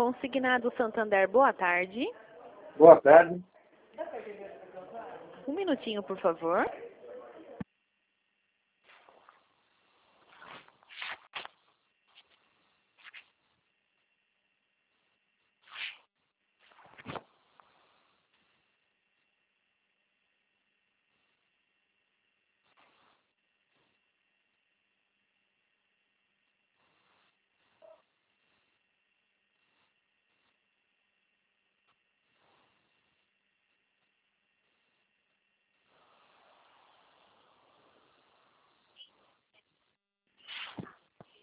Consignado Santander, boa tarde. Boa tarde. Um minutinho, por favor.